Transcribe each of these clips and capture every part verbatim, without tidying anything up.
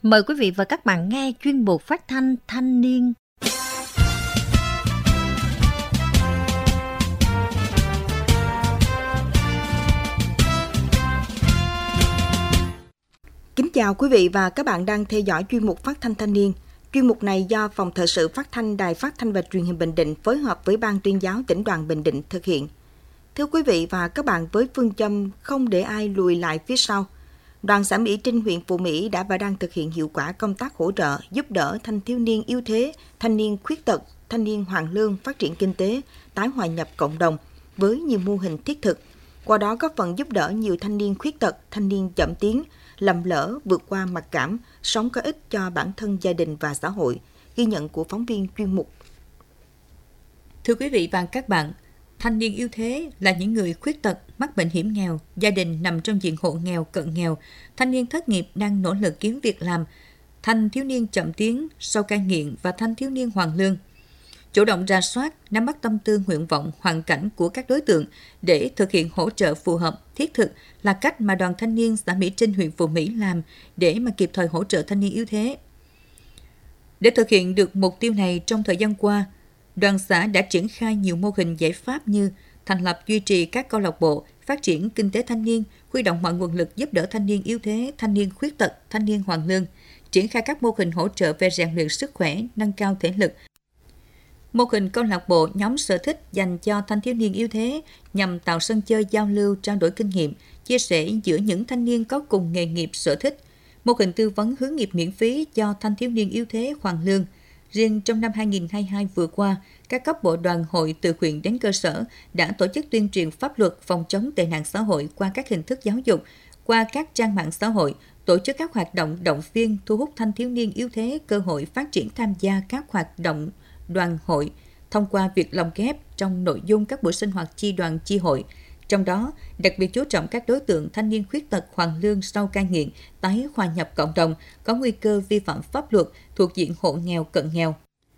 Mời quý vị và các bạn nghe chuyên mục phát thanh thanh niên. Kính chào quý vị và các bạn đang theo dõi chuyên mục phát thanh thanh niên. Chuyên mục này do Phòng Thời sự Phát thanh Đài Phát thanh và Truyền hình Bình Định phối hợp với Ban Tuyên giáo Tỉnh đoàn Bình Định thực hiện. Thưa quý vị và các bạn, với phương châm không để ai lùi lại phía sau, Đoàn xã Mỹ Trinh, huyện Phú Mỹ đã và đang thực hiện hiệu quả công tác hỗ trợ, giúp đỡ thanh thiếu niên yếu thế, thanh niên khuyết tật, thanh niên hoàn lương phát triển kinh tế, tái hòa nhập cộng đồng với nhiều mô hình thiết thực. Qua đó góp phần giúp đỡ nhiều thanh niên khuyết tật, thanh niên chậm tiến, lầm lỡ, vượt qua mặc cảm, sống có ích cho bản thân, gia đình và xã hội. Ghi nhận của phóng viên chuyên mục. Thưa quý vị và các bạn, thanh niên yếu thế là những người khuyết tật, mắc bệnh hiểm nghèo, gia đình nằm trong diện hộ nghèo, cận nghèo, thanh niên thất nghiệp đang nỗ lực kiếm việc làm, thanh thiếu niên chậm tiến sau cai nghiện và thanh thiếu niên hoàn lương. Chủ động rà soát, nắm bắt tâm tư, nguyện vọng, hoàn cảnh của các đối tượng để thực hiện hỗ trợ phù hợp, thiết thực là cách mà Đoàn Thanh niên xã Mỹ Trinh, huyện Phú Mỹ làm để mà kịp thời hỗ trợ thanh niên yếu thế. Để thực hiện được mục tiêu này trong thời gian qua, Đoàn xã đã triển khai nhiều mô hình giải pháp như thành lập, duy trì các câu lạc bộ, phát triển kinh tế thanh niên, huy động mọi nguồn lực giúp đỡ thanh niên yếu thế, thanh niên khuyết tật, thanh niên hoàn lương, triển khai các mô hình hỗ trợ về rèn luyện sức khỏe, nâng cao thể lực. Mô hình câu lạc bộ nhóm sở thích dành cho thanh thiếu niên yếu thế nhằm tạo sân chơi giao lưu, trao đổi kinh nghiệm, chia sẻ giữa những thanh niên có cùng nghề nghiệp sở thích. Mô hình tư vấn hướng nghiệp miễn phí cho thanh thiếu niên yếu thế hoàn lương. Riêng trong năm hai nghìn không trăm hai mươi hai vừa qua, các cấp bộ đoàn hội từ huyện đến cơ sở đã tổ chức tuyên truyền pháp luật phòng chống tệ nạn xã hội qua các hình thức giáo dục, qua các trang mạng xã hội, tổ chức các hoạt động động viên thu hút thanh thiếu niên yếu thế cơ hội phát triển tham gia các hoạt động đoàn hội thông qua việc lồng ghép trong nội dung các buổi sinh hoạt chi đoàn chi hội. Trong đó, đặc biệt chú trọng các đối tượng thanh niên khuyết tật, hoàn lương sau cai nghiện, tái hòa nhập cộng đồng, có nguy cơ vi phạm pháp luật thuộc diện hộ nghèo, cận nghèo.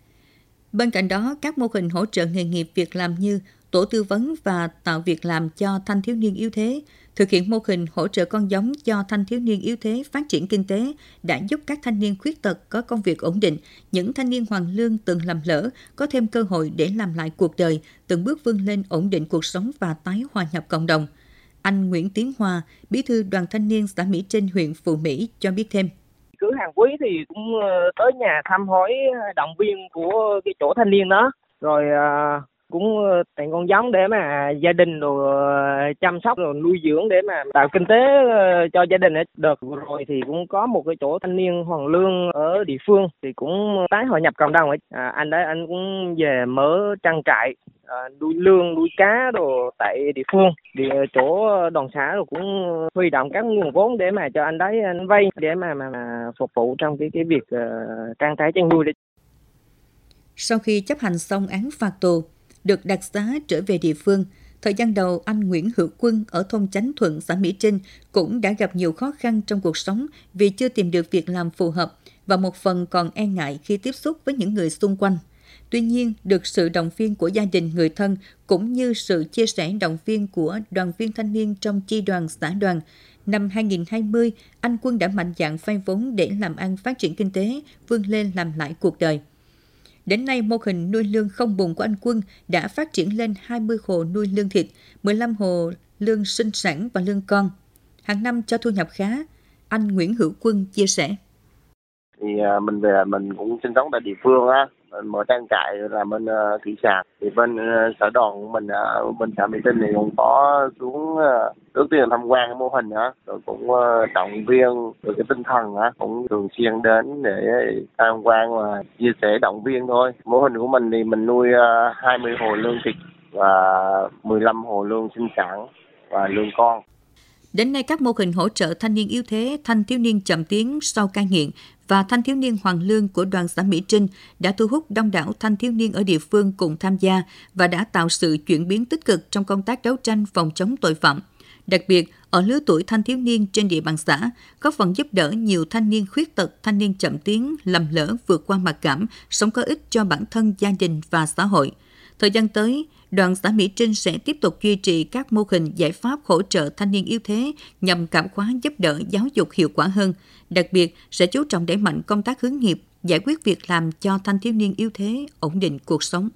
Bên cạnh đó, các mô hình hỗ trợ nghề nghiệp việc làm như tổ tư vấn và tạo việc làm cho thanh thiếu niên yếu thế, thực hiện mô hình hỗ trợ con giống cho thanh thiếu niên yếu thế phát triển kinh tế đã giúp các thanh niên khuyết tật có công việc ổn định, những thanh niên hoàn lương từng lầm lỡ có thêm cơ hội để làm lại cuộc đời, từng bước vươn lên ổn định cuộc sống và tái hòa nhập cộng đồng. Anh Nguyễn Tiến Hòa, Bí thư Đoàn Thanh niên xã Mỹ Trinh, huyện Phú Mỹ cho biết thêm. Cứ hàng quý thì cũng tới nhà thăm hỏi, động viên của cái chỗ thanh niên đó, rồi cũng tặng con giống để mà gia đình rồi chăm sóc rồi nuôi dưỡng để mà tạo kinh tế cho gia đình. Đợt rồi thì cũng có một cái chỗ thanh niên hoàn lương ở địa phương thì cũng tái hòa nhập cộng đồng ấy. À, anh đấy anh cũng về mở trang trại à, nuôi lương, nuôi cá đồ tại địa phương. Thì chỗ đoàn xã rồi cũng huy động các nguồn vốn để mà cho anh đấy anh vay để mà mà, mà phục vụ trong cái cái việc uh, trang trại chăn nuôi đấy. Sau khi chấp hành xong án phạt tù, được đặc xá trở về địa phương, thời gian đầu anh Nguyễn Hữu Quân ở thôn Chánh Thuận, xã Mỹ Trinh cũng đã gặp nhiều khó khăn trong cuộc sống vì chưa tìm được việc làm phù hợp và một phần còn e ngại khi tiếp xúc với những người xung quanh. Tuy nhiên, được sự động viên của gia đình, người thân cũng như sự chia sẻ động viên của đoàn viên thanh niên trong chi đoàn xã đoàn, năm hai nghìn không trăm hai mươi, anh Quân đã mạnh dạn vay vốn để làm ăn phát triển kinh tế, vươn lên làm lại cuộc đời. Đến nay, mô hình nuôi lương không bùn của anh Quân đã phát triển lên hai mươi hồ nuôi lương thịt, mười lăm hồ lương sinh sản và lương con. Hàng năm cho thu nhập khá, anh Nguyễn Hữu Quân chia sẻ. Thì mình về mình cũng sinh sống tại địa phương á, mình mở trang trại làm bên uh, thủy sản. Thì bên uh, sở đoàn của mình uh, bên xã Mỹ Trinh thì cũng có xuống uh, trước tiên tham quan cái mô hình á, rồi cũng uh, động viên rồi cái tinh thần á, cũng thường xuyên đến để tham quan và chia sẻ động viên thôi. Mô hình của mình thì mình nuôi uh, hai mươi hồ lương thịt và mười lăm hồ lương sinh sản và lương con. Đến nay, các mô hình hỗ trợ thanh niên yếu thế, thanh thiếu niên chậm tiến sau cai nghiện và thanh thiếu niên hoàn lương của đoàn xã Mỹ Trinh đã thu hút đông đảo thanh thiếu niên ở địa phương cùng tham gia và đã tạo sự chuyển biến tích cực trong công tác đấu tranh phòng chống tội phạm. Đặc biệt, ở lứa tuổi thanh thiếu niên trên địa bàn xã, góp phần giúp đỡ nhiều thanh niên khuyết tật, thanh niên chậm tiến, lầm lỡ vượt qua mặc cảm, sống có ích cho bản thân, gia đình và xã hội. Thời gian tới, đoàn xã Mỹ Trinh sẽ tiếp tục duy trì các mô hình giải pháp hỗ trợ thanh niên yếu thế nhằm cảm hóa giúp đỡ giáo dục hiệu quả hơn. Đặc biệt, sẽ chú trọng đẩy mạnh công tác hướng nghiệp, giải quyết việc làm cho thanh thiếu niên yếu thế, ổn định cuộc sống.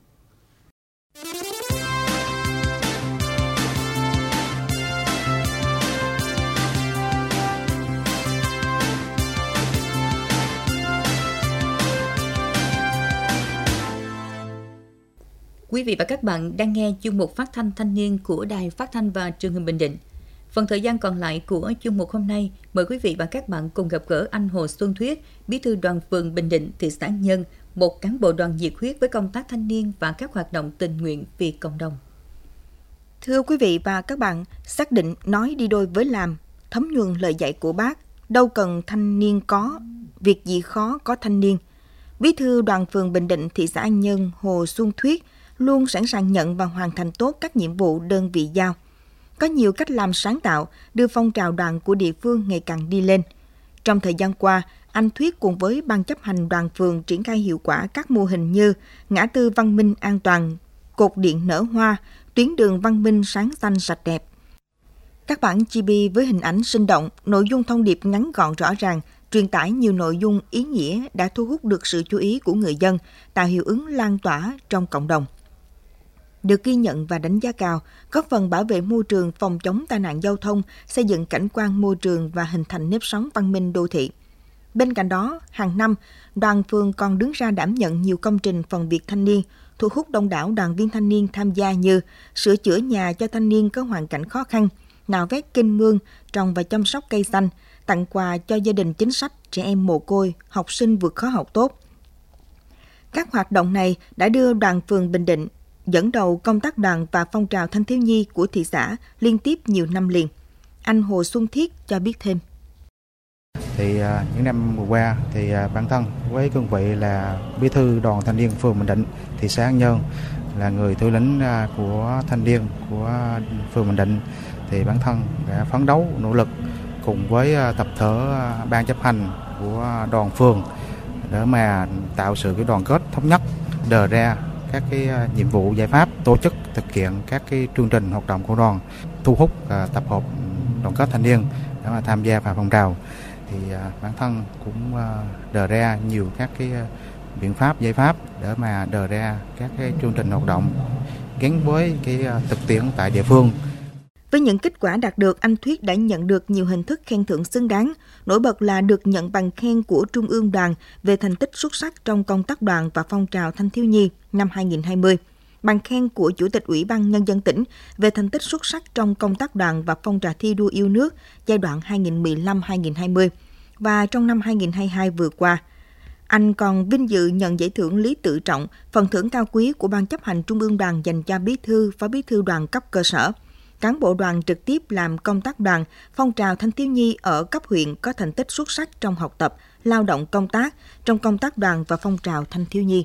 Quý vị và các bạn đang nghe chuyên mục phát thanh thanh niên của Đài Phát thanh và Truyền hình Bình Định. Phần thời gian còn lại của chuyên mục hôm nay, mời quý vị và các bạn cùng gặp gỡ anh Hồ Xuân Thuyết, Bí thư Đoàn phường Bình Định, thị xã Nhân, một cán bộ đoàn nhiệt huyết với công tác thanh niên và các hoạt động tình nguyện vì cộng đồng. Thưa quý vị và các bạn, xác định nói đi đôi với làm, thấm nhuần lời dạy của Bác, đâu cần thanh niên có, việc gì khó có thanh niên. Bí thư Đoàn phường Bình Định, thị xã Nhân, Hồ Xuân Thuyết luôn sẵn sàng nhận và hoàn thành tốt các nhiệm vụ đơn vị giao. Có nhiều cách làm sáng tạo, đưa phong trào đoàn của địa phương ngày càng đi lên. Trong thời gian qua, anh Thuyết cùng với ban chấp hành đoàn phường triển khai hiệu quả các mô hình như ngã tư văn minh an toàn, cột điện nở hoa, tuyến đường văn minh sáng xanh sạch đẹp. Các bản chibi với hình ảnh sinh động, nội dung thông điệp ngắn gọn rõ ràng, truyền tải nhiều nội dung ý nghĩa đã thu hút được sự chú ý của người dân, tạo hiệu ứng lan tỏa trong cộng đồng. Được ghi nhận và đánh giá cao, góp phần bảo vệ môi trường, phòng chống tai nạn giao thông, xây dựng cảnh quan môi trường và hình thành nếp sống văn minh đô thị. Bên cạnh đó, hàng năm, đoàn phường còn đứng ra đảm nhận nhiều công trình phần việc thanh niên, thu hút đông đảo đoàn viên thanh niên tham gia như sửa chữa nhà cho thanh niên có hoàn cảnh khó khăn, nạo vét kênh mương, trồng và chăm sóc cây xanh, tặng quà cho gia đình chính sách, trẻ em mồ côi, học sinh vượt khó học tốt. Các hoạt động này đã đưa đoàn phường Bình Định dẫn đầu công tác đoàn và phong trào thanh thiếu nhi của thị xã liên tiếp nhiều năm liền. Anh Hồ Xuân Thiết cho biết thêm. Thì uh, những năm vừa qua thì uh, bản thân với cương vị là bí thư đoàn thanh niên phường Bình Định, thị xã An Nhơn, là người thủ lĩnh uh, của thanh niên của phường Bình Định, thì bản thân đã phấn đấu nỗ lực cùng với uh, tập thể uh, ban chấp hành của đoàn phường để mà tạo sự cái đoàn kết thống nhất, đề ra các cái nhiệm vụ giải pháp, tổ chức thực hiện các cái chương trình hoạt động của đoàn, thu hút uh, tập hợp đoàn kết thanh niên để mà tham gia vào phong trào. Thì uh, bản thân cũng uh, đề ra nhiều các cái uh, biện pháp, giải pháp để mà đề ra các cái chương trình hoạt động gắn với cái uh, thực tiễn tại địa phương. Với những kết quả đạt được, anh Thuyết đã nhận được nhiều hình thức khen thưởng xứng đáng. Nổi bật là được nhận bằng khen của Trung ương Đoàn về thành tích xuất sắc trong công tác đoàn và phong trào thanh thiếu nhi năm hai không hai không, bằng khen của Chủ tịch Ủy ban Nhân dân tỉnh về thành tích xuất sắc trong công tác đoàn và phong trào thi đua yêu nước giai đoạn hai nghìn không trăm mười lăm đến hai nghìn không trăm hai mươi. Và trong năm hai nghìn không trăm hai mươi hai vừa qua, anh còn vinh dự nhận giải thưởng Lý Tự Trọng, phần thưởng cao quý của Ban chấp hành Trung ương Đoàn dành cho bí thư, phó bí thư đoàn cấp cơ sở. Cán bộ đoàn trực tiếp làm công tác đoàn, phong trào thanh thiếu nhi ở cấp huyện có thành tích xuất sắc trong học tập, lao động công tác, trong công tác đoàn và phong trào thanh thiếu nhi.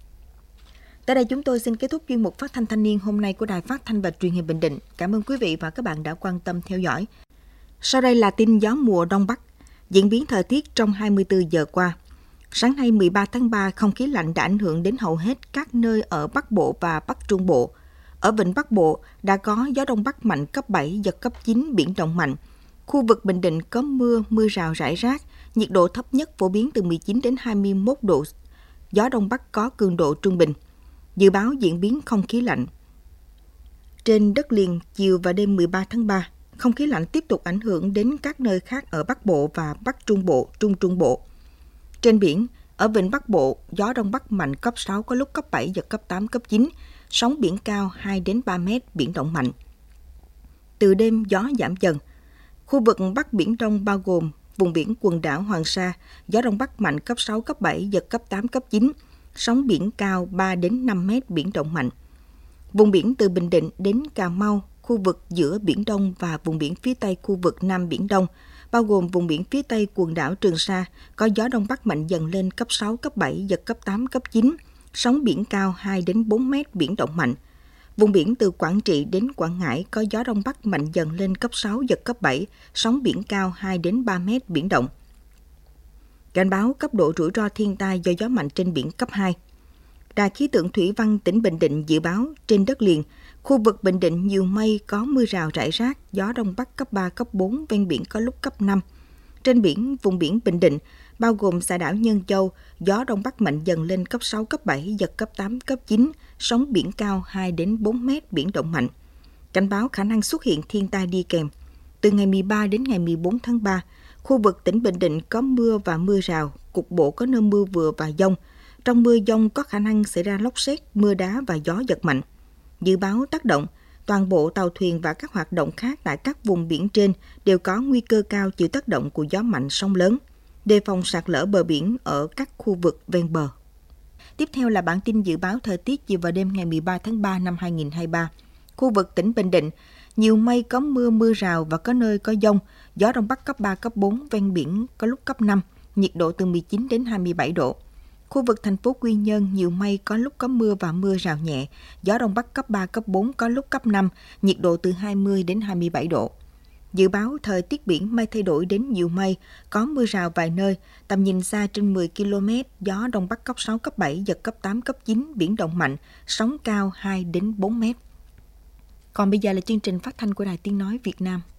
Tại đây chúng tôi xin kết thúc chuyên mục phát thanh thanh niên hôm nay của Đài Phát thanh và Truyền hình Bình Định. Cảm ơn quý vị và các bạn đã quan tâm theo dõi. Sau đây là tin gió mùa Đông Bắc. Diễn biến thời tiết trong hai mươi tư giờ qua. Sáng nay mười ba tháng ba, không khí lạnh đã ảnh hưởng đến hầu hết các nơi ở Bắc Bộ và Bắc Trung Bộ. Ở Vịnh Bắc Bộ đã có gió Đông Bắc mạnh cấp bảy, giật cấp chín, biển động mạnh. Khu vực Bình Định có mưa, mưa rào rải rác, nhiệt độ thấp nhất phổ biến từ mười chín đến hai mươi mốt độ. Gió Đông Bắc có cường độ trung bình. Dự báo diễn biến không khí lạnh. Trên đất liền, chiều và đêm mười ba tháng ba, không khí lạnh tiếp tục ảnh hưởng đến các nơi khác ở Bắc Bộ và Bắc Trung Bộ, Trung Trung Bộ. Trên biển, ở Vịnh Bắc Bộ, gió Đông Bắc mạnh cấp sáu, có lúc cấp bảy, giật cấp tám, cấp chín, sóng biển cao hai đến ba mét, biển động mạnh. Từ đêm gió giảm dần. Khu vực Bắc Biển Đông bao gồm vùng biển quần đảo Hoàng Sa, gió Đông Bắc mạnh cấp sáu, cấp bảy, giật cấp tám, cấp chín, sóng biển cao ba đến năm mét, biển động mạnh. Vùng biển từ Bình Định đến Cà Mau, khu vực giữa Biển Đông và vùng biển phía Tây khu vực Nam Biển Đông, bao gồm vùng biển phía Tây quần đảo Trường Sa, có gió Đông Bắc mạnh dần lên cấp sáu, cấp bảy, giật cấp tám, cấp chín, sóng biển cao hai đến bốn mét, biển động mạnh. Vùng biển từ Quảng Trị đến Quảng Ngãi có gió Đông Bắc mạnh dần lên cấp sáu, giật cấp bảy, sóng biển cao hai đến ba mét, biển động. Cảnh báo cấp độ rủi ro thiên tai do gió mạnh trên biển cấp hai. Đài khí tượng thủy văn tỉnh Bình Định dự báo trên đất liền, khu vực Bình Định nhiều mây, có mưa rào rải rác, gió đông bắc cấp ba, cấp bốn, ven biển có lúc cấp năm. Trên biển, vùng biển Bình Định, bao gồm xã đảo Nhân Châu, gió đông bắc mạnh dần lên cấp sáu, cấp bảy, giật cấp tám, cấp chín, sóng biển cao hai đến bốn mét, biển động mạnh. Cảnh báo khả năng xuất hiện thiên tai đi kèm. Từ ngày mười ba đến ngày mười bốn tháng ba, khu vực tỉnh Bình Định có mưa và mưa rào, cục bộ có nơi mưa vừa và dông. Trong mưa dông có khả năng xảy ra lốc sét, mưa đá và gió giật mạnh. Dự báo tác động, toàn bộ tàu thuyền và các hoạt động khác tại các vùng biển trên đều có nguy cơ cao chịu tác động của gió mạnh, sóng lớn. Đề phòng sạt lở bờ biển ở các khu vực ven bờ. Tiếp theo là bản tin dự báo thời tiết chiều và đêm ngày mười ba tháng ba năm hai nghìn không trăm hai mươi ba. Khu vực tỉnh Bình Định, nhiều mây, có mưa, mưa rào và có nơi có dông, gió đông bắc cấp ba, cấp bốn, ven biển có lúc cấp năm, nhiệt độ từ mười chín đến hai mươi bảy độ. Khu vực thành phố Quy Nhơn, nhiều mây, có lúc có mưa và mưa rào nhẹ, gió đông bắc cấp ba, cấp bốn, có lúc cấp năm, nhiệt độ từ hai mươi đến hai mươi bảy độ. Dự báo thời tiết biển, mây thay đổi đến nhiều mây, có mưa rào vài nơi, tầm nhìn xa trên mười ki lô mét, gió đông bắc cấp sáu, cấp bảy, giật cấp tám, cấp chín, biển động mạnh, sóng cao hai đến bốn mét. Còn bây giờ là chương trình phát thanh của Đài Tiếng Nói Việt Nam.